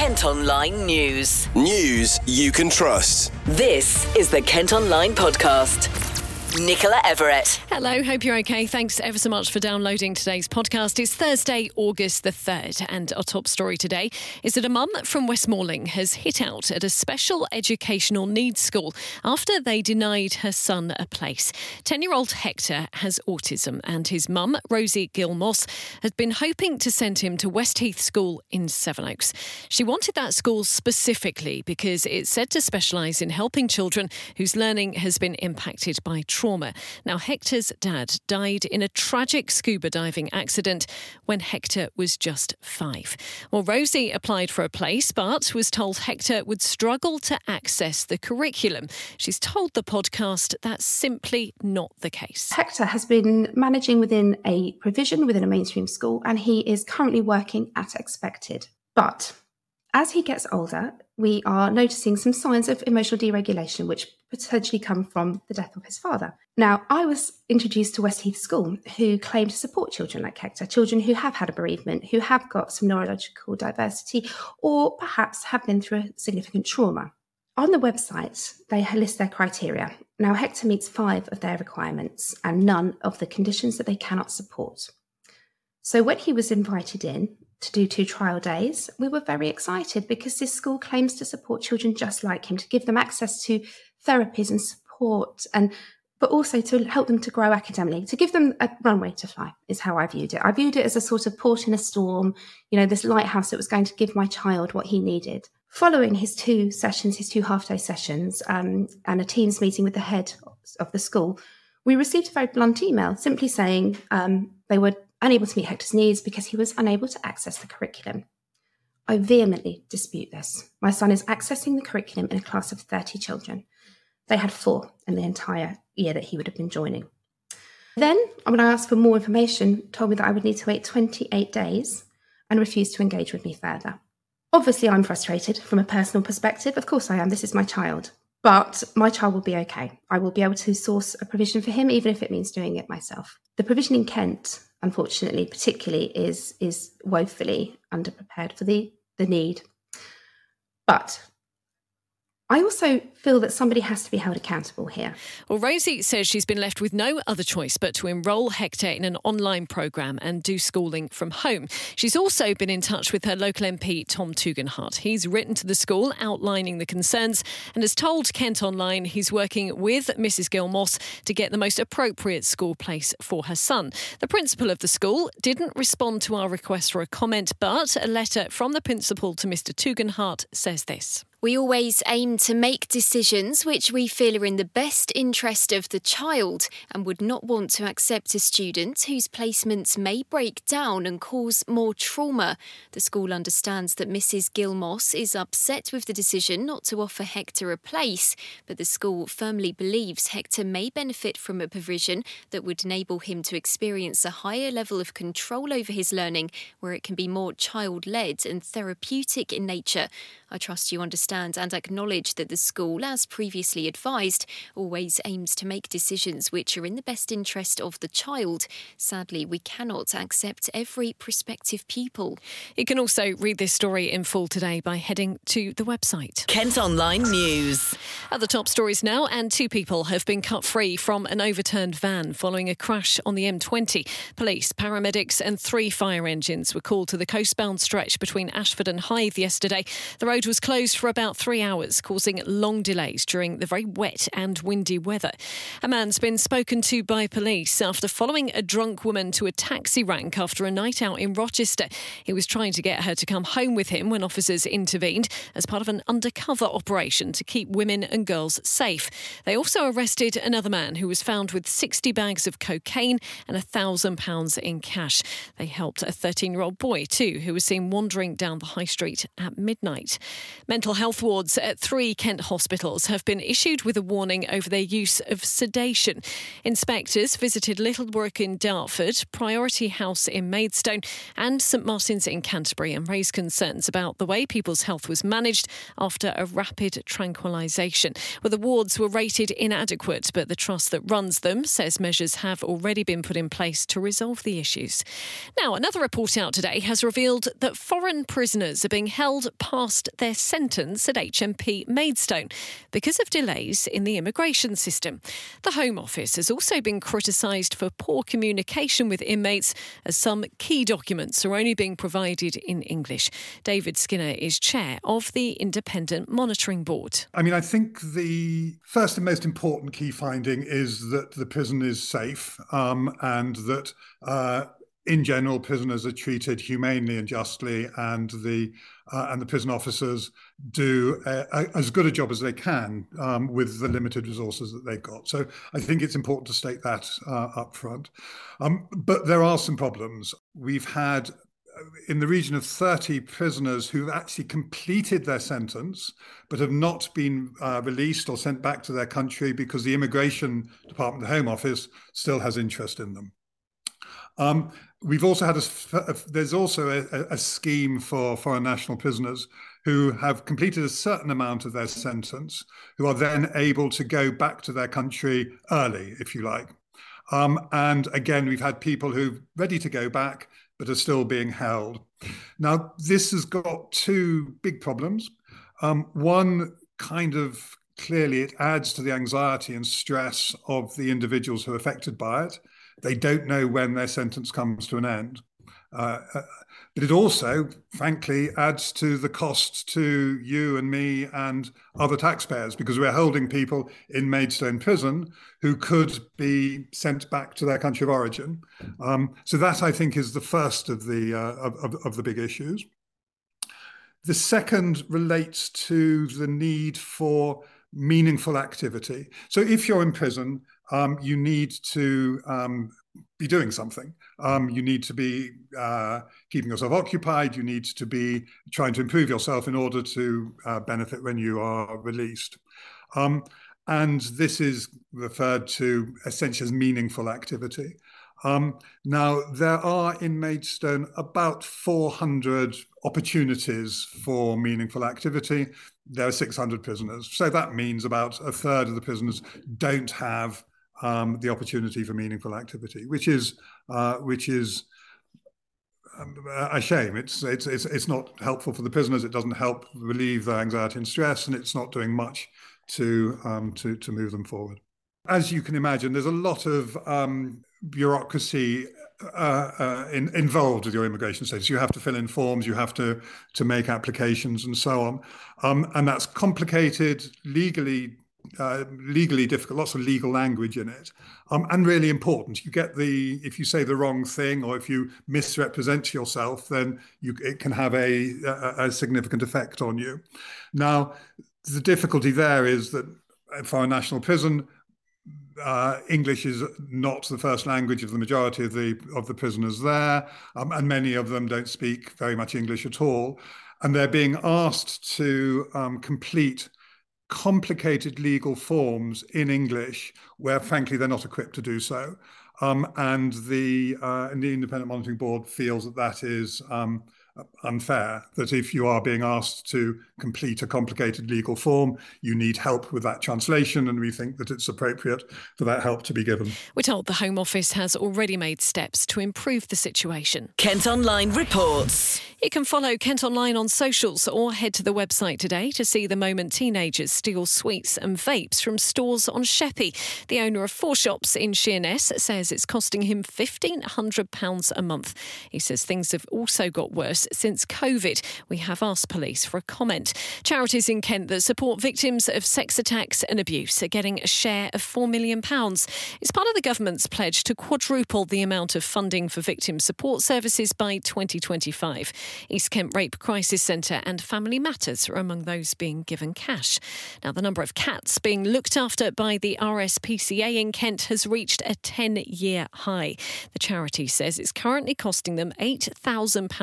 Kent Online News. News you can trust. This is the Kent Online Podcast. Nicola Everett. Hello, hope you're okay. Thanks ever so much for downloading today's podcast. It's Thursday, August the 3rd, and our top story today is that a mum from Westmoreland has hit out at a special educational needs school after they denied her son a place. 10-year-old Hector has autism, and his mum, Rosie Gilmoss, has been hoping to send him to Westheath School in Sevenoaks. She wanted that school specifically because it's said to specialise in helping children whose learning has been impacted by trauma. Now, Hector's dad died in a tragic scuba diving accident when Hector was just 5. Well, Rosie applied for a place but was told Hector would struggle to access the curriculum. She's told the podcast that's simply not the case. Hector has been managing within a provision within a mainstream school, and he is currently working at Expected. But as he gets older, we are noticing some signs of emotional deregulation, which potentially come from the death of his father. Now, I was introduced to Westheath School, who claim to support children like Hector, children who have had a bereavement, who have got some neurological diversity, or perhaps have been through a significant trauma. On the website, they list their criteria. Now, Hector meets 5 of their requirements and none of the conditions that they cannot support. So when he was invited in to do 2 trial days, we were very excited because this school claims to support children just like him, to give them access to therapies and support, but also to help them to grow academically, to give them a runway to fly, is how I viewed it. I viewed it as a sort of port in a storm, this lighthouse that was going to give my child what he needed. Following his 2 sessions, his 2 half-day sessions, and a Teams meeting with the head of the school, we received a very blunt email simply saying they were unable to meet Hector's needs because he was unable to access the curriculum. I vehemently dispute this. My son is accessing the curriculum in a class of 30 children. They had 4 in the entire year that he would have been joining. Then, when I asked for more information, told me that I would need to wait 28 days and refused to engage with me further. Obviously, I'm frustrated from a personal perspective. Of course I am. This is my child. But my child will be okay. I will be able to source a provision for him, even if it means doing it myself. The provision in Kent, unfortunately, particularly, is woefully underprepared for the need. But I also feel that somebody has to be held accountable here. Well, Rosie says she's been left with no other choice but to enrol Hector in an online programme and do schooling from home. She's also been in touch with her local MP, Tom Tugendhat. He's written to the school outlining the concerns and has told Kent Online he's working with Mrs Gilmoss to get the most appropriate school place for her son. The principal of the school didn't respond to our request for a comment, but a letter from the principal to Mr Tugendhat says this. We always aim to make decisions which we feel are in the best interest of the child and would not want to accept a student whose placements may break down and cause more trauma. The school understands that Mrs Gilmoss is upset with the decision not to offer Hector a place, but the school firmly believes Hector may benefit from a provision that would enable him to experience a higher level of control over his learning, where it can be more child-led and therapeutic in nature. I trust you understand and acknowledge that the school, as previously advised, always aims to make decisions which are in the best interest of the child. Sadly, we cannot accept every prospective pupil. You can also read this story in full today by heading to the website. Kent Online News. At the top stories now, and 2 people have been cut free from an overturned van following a crash on the M20. Police, paramedics and 3 fire engines were called to the coastbound stretch between Ashford and Hythe yesterday. The road was closed for about 3 hours, causing long delays during the very wet and windy weather. A man's been spoken to by police after following a drunk woman to a taxi rank after a night out in Rochester. He was trying to get her to come home with him when officers intervened as part of an undercover operation to keep women and girls safe. They also arrested another man who was found with 60 bags of cocaine and £1,000 in cash. They helped a 13-year-old boy too, who was seen wandering down the high street at midnight. Mental health wards at 3 Kent hospitals have been issued with a warning over their use of sedation. Inspectors visited Littlebrook in Dartford, Priority House in Maidstone and St Martin's in Canterbury and raised concerns about the way people's health was managed after a rapid tranquilisation. Well, the wards were rated inadequate, but the trust that runs them says measures have already been put in place to resolve the issues. Now, another report out today has revealed that foreign prisoners are being held past their sentence at HMP Maidstone because of delays in the immigration system. The Home Office has also been criticised for poor communication with inmates as some key documents are only being provided in English. David Skinner is chair of the Independent Monitoring Board. I think the first and most important key finding is that the prison is safe and that in general, prisoners are treated humanely and justly, and the prison officers do as good a job as they can with the limited resources that they've got. So I think it's important to state that up front. But there are some problems. We've had in the region of 30 prisoners who've actually completed their sentence but have not been released or sent back to their country because the Immigration Department, the Home Office, still has interest in them. We've also had there's also a scheme for foreign national prisoners who have completed a certain amount of their sentence, who are then able to go back to their country early, if you like. And again, we've had people who are ready to go back, but are still being held. Now, this has got two big problems. One, kind of clearly, it adds to the anxiety and stress of the individuals who are affected by it. They don't know when their sentence comes to an end. But it also, frankly, adds to the cost to you and me and other taxpayers, because we're holding people in Maidstone prison who could be sent back to their country of origin. So that, I think, is the first of the big issues. The second relates to the need for meaningful activity. So if you're in prison, you need to be doing something. You need to be keeping yourself occupied. You need to be trying to improve yourself in order to benefit when you are released. And this is referred to essentially as meaningful activity. Now, there are in Maidstone about 400 opportunities for meaningful activity. There are 600 prisoners. So that means about a third of the prisoners don't have the opportunity for meaningful activity, which is a shame. It's not helpful for the prisoners. It doesn't help relieve their anxiety and stress, and it's not doing much to move them forward. As you can imagine, there's a lot of bureaucracy involved with your immigration status. You have to fill in forms, you have to make applications, and so on, and that's complicated, legally difficult, lots of legal language in it, and really important. You get if you say the wrong thing or if you misrepresent yourself, then it can have a significant effect on you. Now, the difficulty there is that for a national prison, English is not the first language of the majority of the prisoners there, and many of them don't speak very much English at all, and they're being asked to complete complicated legal forms in English where, frankly, they're not equipped to do so. And the Independent Monitoring Board feels that is unfair, that if you are being asked to complete a complicated legal form, you need help with that translation, and we think that it's appropriate for that help to be given. We're told the Home Office has already made steps to improve the situation. Kent Online reports. You can follow Kent Online on socials or head to the website today to see the moment teenagers steal sweets and vapes from stores on Sheppey. The owner of 4 shops in Sheerness says it's costing him £1,500 a month. He says things have also got worse since COVID. We have asked police for a comment. Charities in Kent that support victims of sex attacks and abuse are getting a share of £4 million. It's part of the government's pledge to quadruple the amount of funding for victim support services by 2025. East Kent Rape Crisis Centre and Family Matters are among those being given cash. Now, the number of cats being looked after by the RSPCA in Kent has reached a 10-year high. The charity says it's currently costing them £8,000 a week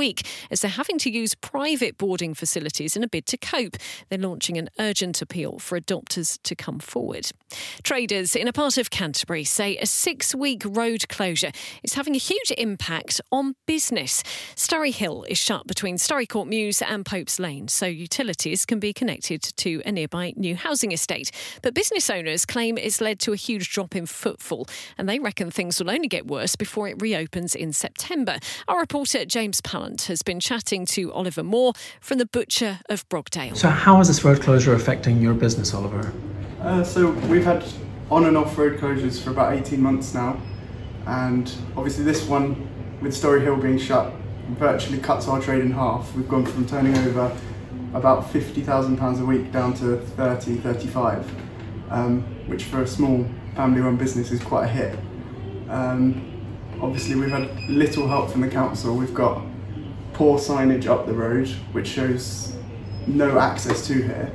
week as they're having to use private boarding facilities in a bid to cope. They're launching an urgent appeal for adopters to come forward. Traders in a part of Canterbury say a 6-week road closure is having a huge impact on business. Sturry Hill is shut between Sturry Court Mews and Pope's Lane, so utilities can be connected to a nearby new housing estate. But business owners claim it's led to a huge drop in footfall, and they reckon things will only get worse before it reopens in September. Our reporter James Pallant has been chatting to Oliver Moore from the Butcher of Brogdale. So how is this road closure affecting your business, Oliver? So we've had on and off road closures for about 18 months now, and obviously this one with Sturry Hill being shut virtually cuts our trade in half. We've gone from turning over about £50,000 a week down to 35, which for a small family-run business is quite a hit. Obviously we've had little help from the council. We've got poor signage up the road which shows no access to here.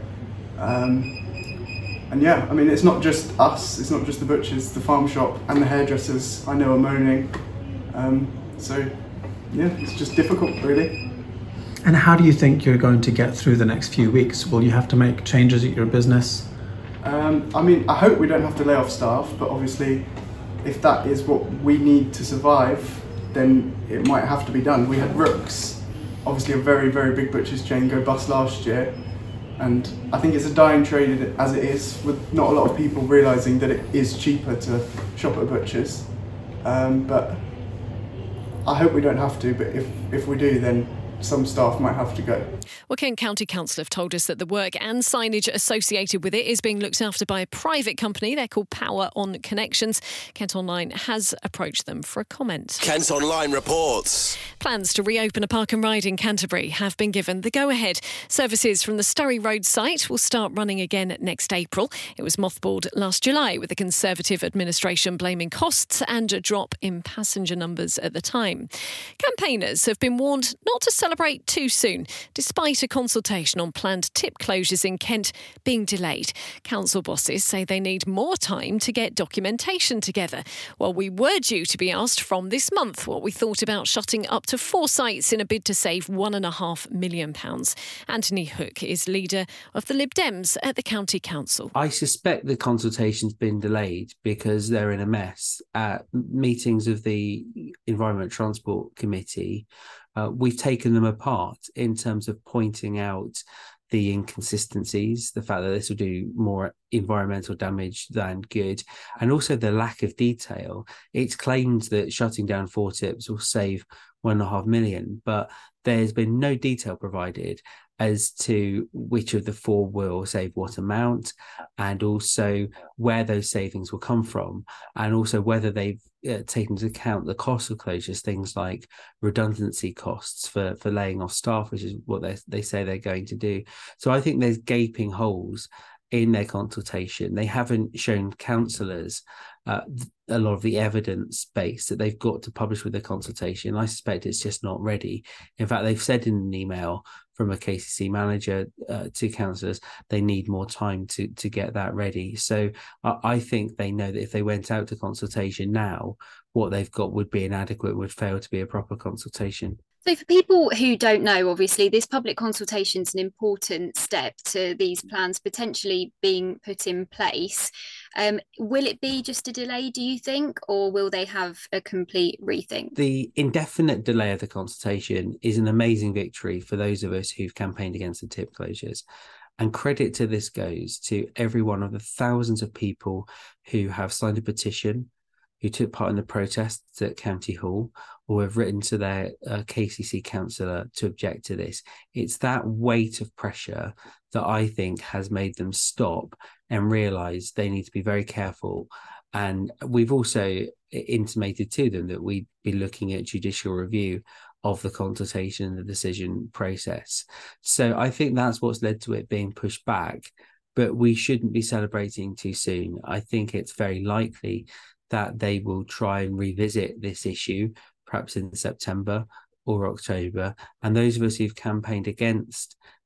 And yeah, I mean, it's not just us, it's not just the butchers, the farm shop and the hairdressers I know are moaning. So yeah, it's just difficult really. And how do you think you're going to get through the next few weeks? Will you have to make changes at your business? I mean, I hope we don't have to lay off staff, but obviously if that is what we need to survive, then it might have to be done. We had Rooks, obviously a very, very big butcher's chain, go bust last year. And I think it's a dying trade as it is, with not a lot of people realising that it is cheaper to shop at butchers. But I hope we don't have to, but if we do, then some staff might have to go. Well, Kent County Council have told us that the work and signage associated with it is being looked after by a private company. They're called Power On Connections. Kent Online has approached them for a comment. Kent Online reports. Plans to reopen a park and ride in Canterbury have been given the go-ahead. Services from the Sturry Road site will start running again next April. It was mothballed last July, with the Conservative administration blaming costs and a drop in passenger numbers at the time. Campaigners have been warned not to celebrate too soon, despite a consultation on planned tip closures in Kent being delayed. Council bosses say they need more time to get documentation together. Well, we were due to be asked from this month what we thought about shutting up to 4 sites in a bid to save £1.5 million. Anthony Hook is leader of the Lib Dems at the County Council. I suspect the consultation's been delayed because they're in a mess. At meetings of the Environment Transport Committee, we've taken them apart in terms of pointing out the inconsistencies, the fact that this will do more environmental damage than good, and also the lack of detail. It's claimed that shutting down 4 tips will save £1.5 million, but there's been no detail provided as to which of the 4 will save what amount, and also where those savings will come from, and also whether they've taken into account the cost of closures, things like redundancy costs for laying off staff, which is what they say they're going to do. So I think there's gaping holes in their consultation. They haven't shown councillors a lot of the evidence base that they've got to publish with their consultation. I suspect it's just not ready. In fact, they've said in an email from a KCC manager to councillors they need more time to get that ready. So I think they know that if they went out to consultation now, what they've got would be inadequate, would fail to be a proper consultation. So for people who don't know, obviously, this public consultation is an important step to these plans potentially being put in place. Will it be just a delay, do you think, or will they have a complete rethink? The indefinite delay of the consultation is an amazing victory for those of us who've campaigned against the tip closures. And credit to this goes to every one of the thousands of people who have signed a petition, who took part in the protests at County Hall, or have written to their KCC councillor to object to this. It's that weight of pressure that I think has made them stop and realise they need to be very careful. And we've also intimated to them that we'd be looking at judicial review of the consultation and the decision process. So I think that's what's led to it being pushed back. But we shouldn't be celebrating too soon. I think it's very likely that they will try and revisit this issue, perhaps in September or October. And those of us who've campaigned against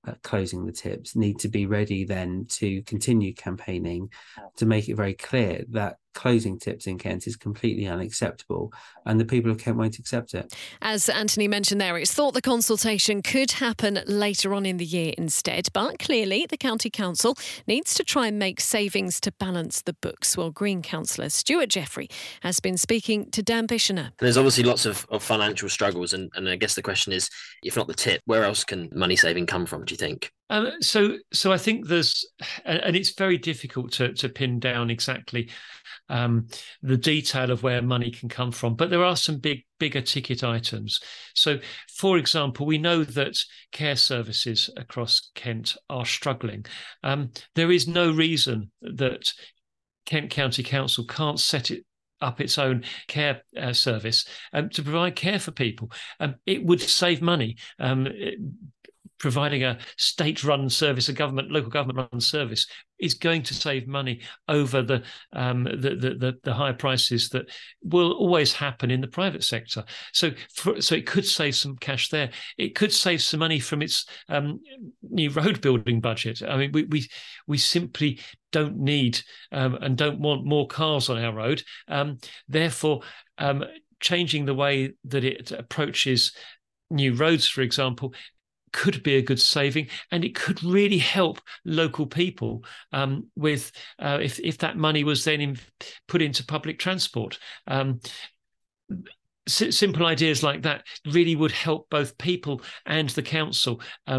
closing the tips need to be ready then to continue campaigning to make it very clear that closing tips in Kent is completely unacceptable, and the people of Kent won't accept it. As Anthony mentioned there, it's thought the consultation could happen later on in the year instead, but clearly the County Council needs to try and make savings to balance the books. Well, Green Councillor Stuart Jeffrey has been speaking to Dan Bishoner. There's obviously lots of financial struggles, and I guess the question is, if not the tip, where else can money saving come from, do you think? So I think there's, and it's very difficult to pin down exactly the detail of where money can come from, but there are some bigger ticket items. So, for example, we know that care services across Kent are struggling. There is no reason that Kent County Council can't set it up its own care service to provide care for people. It would save money. Providing a state-run service, local government-run service, is going to save money over the higher prices that will always happen in the private sector. So it could save some cash there. It could save some money from its new road building budget. I mean, we simply don't need and don't want more cars on our road. Therefore, changing the way that it approaches new roads, for example, could be a good saving, and it could really help local people with if that money was then put into public transport. Simple ideas like that really would help both people and the council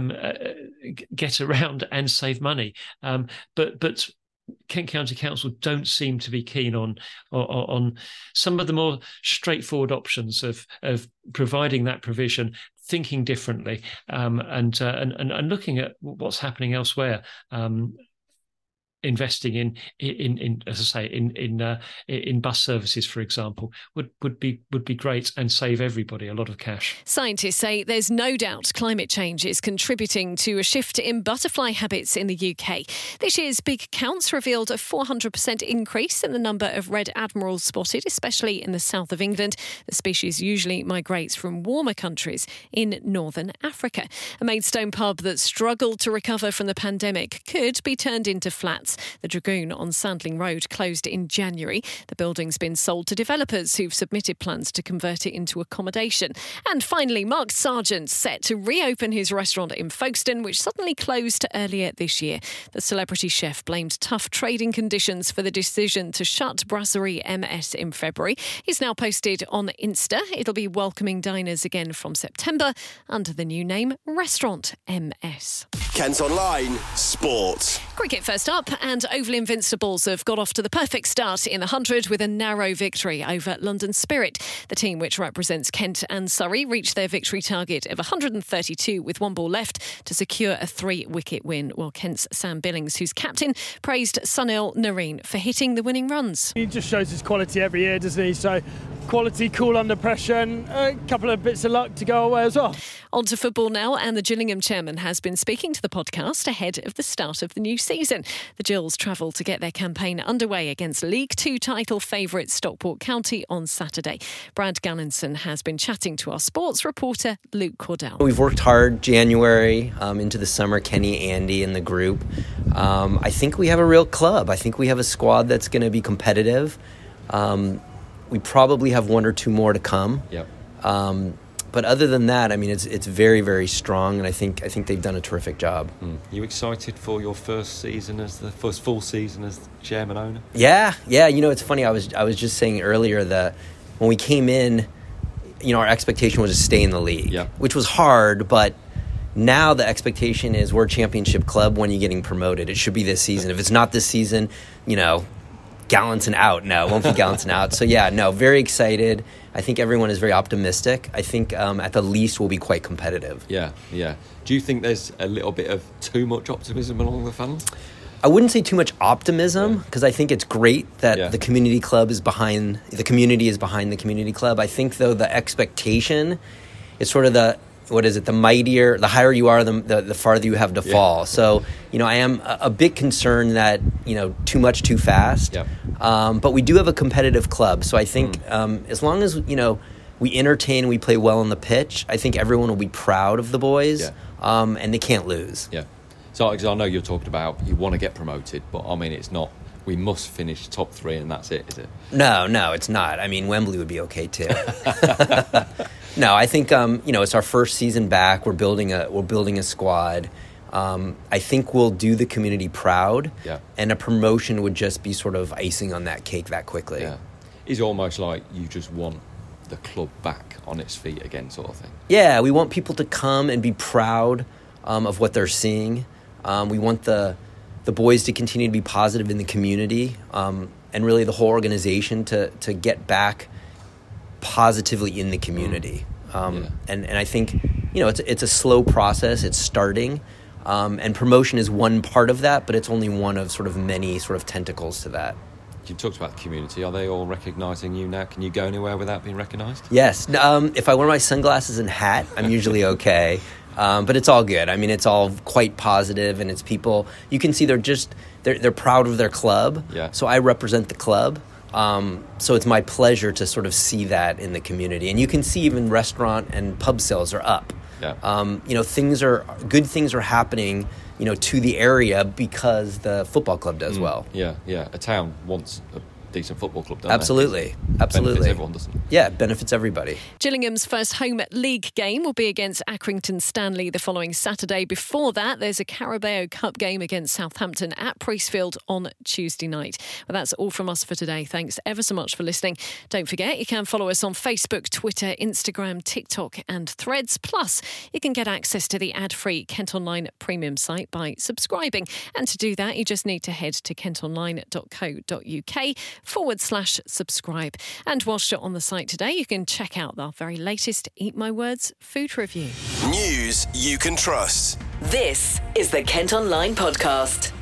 get around and save money. But Kent County Council don't seem to be keen on some of the more straightforward options of providing that provision, thinking differently, and looking at what's happening elsewhere. Investing in as I say in bus services, for example, would be great and save everybody a lot of cash. Scientists say there's no doubt climate change is contributing to a shift in butterfly habits in the UK. This year's Big Counts revealed a 400% increase in the number of red admirals spotted, especially in the south of England. The species usually migrates from warmer countries in northern Africa. A Maidstone pub that struggled to recover from the pandemic could be turned into flats. The Dragoon on Sandling Road closed in January. The building's been sold to developers who've submitted plans to convert it into accommodation. And finally, Mark Sargent's set to reopen his restaurant in Folkestone, which suddenly closed earlier this year. The celebrity chef blamed tough trading conditions for the decision to shut Brasserie MS in February. He's now posted on Insta. It'll be welcoming diners again from September under the new name Restaurant MS. Kent Online Sport. Cricket first up, and Oval Invincibles have got off to the perfect start in the 100 with a narrow victory over London Spirit. The team, which represents Kent and Surrey, reached their victory target of 132 with one ball left to secure a 3-wicket win, while Kent's Sam Billings, who's captain, praised Sunil Narine for hitting the winning runs. He just shows his quality every year, doesn't he? So quality, cool under pressure, and a couple of bits of luck to go away as well. On to football now, and the Gillingham chairman has been speaking to the podcast ahead of the start of the new season. The Gills travel to get their campaign underway against League Two title favourite Stockport County on Saturday. Brad Gallinson has been chatting to our sports reporter Luke Cordell. We've worked hard January into the summer, Kenny, Andy and the group. I think we have a real club. I think we have a squad that's going to be competitive. We probably have one or two more to come. Yep. But other than that, I mean, it's very, very strong, and I think they've done a terrific job. You excited for your first season as the first full season as chairman owner? Yeah. You know, it's funny. I was just saying earlier that when we came in, you know, our expectation was to stay in the league, which was hard, but now the expectation is we're a championship club. When you're getting promoted, it should be this season. If it's not this season, you know, Gallinson out. No, it won't be Gallinson out. So yeah, no, very excited. I think everyone is very optimistic. I think at the least we'll be quite competitive. Yeah. Do you think there's a little bit of too much optimism among the fans? I wouldn't say too much optimism, because I think it's great that the community club is behind, the community is behind the community club. I think, though, the expectation is sort of the higher you are, the farther you have to fall. So, you know, I am a bit concerned that, you know, too much too fast. But we do have a competitive club. So I think as long as, you know, we entertain, we play well on the pitch, I think everyone will be proud of the boys, and they can't lose. Yeah. So I know you're talking about you want to get promoted, but I mean, it's not, we must finish top 3 and that's it, is it? No, it's not. I mean, Wembley would be okay too. No, I think it's our first season back. We're building a squad. I think we'll do the community proud, and a promotion would just be sort of icing on that cake that quickly. Yeah, it's almost like you just want the club back on its feet again, sort of thing. Yeah, we want people to come and be proud of what they're seeing. We want the boys to continue to be positive in the community, and really the whole organization to get back positively in the community. And I think it's a slow process. It's starting, and promotion is one part of that, but it's only one of sort of many sort of tentacles to that. You talked about the community. Are they all recognising you now? Can you go anywhere without being recognised? Yes. If I wear my sunglasses and hat, I'm usually okay. But it's all good. I mean, it's all quite positive, and it's people. You can see they're proud of their club. Yeah. So I represent the club. So it's my pleasure to sort of see that in the community, and you can see even restaurant and pub sales are up. Yeah. Good things are happening, to the area because the football club does well. Yeah. A town wants a decent football club, don't Absolutely. they? Benefits everyone, doesn't it? Yeah, it benefits everybody. Gillingham's first home league game will be against Accrington Stanley the following Saturday. Before that, there's a Carabao Cup game against Southampton at Priestfield on Tuesday night. Well, that's all from us for today. Thanks ever so much for listening. Don't forget, you can follow us on Facebook, Twitter, Instagram, TikTok and Threads. Plus, you can get access to the ad-free Kent Online premium site by subscribing. And to do that, you just need to head to kentonline.co.uk/subscribe. And whilst you're on the site today, you can check out our very latest Eat My Words food review. News you can trust. This is the Kent Online Podcast.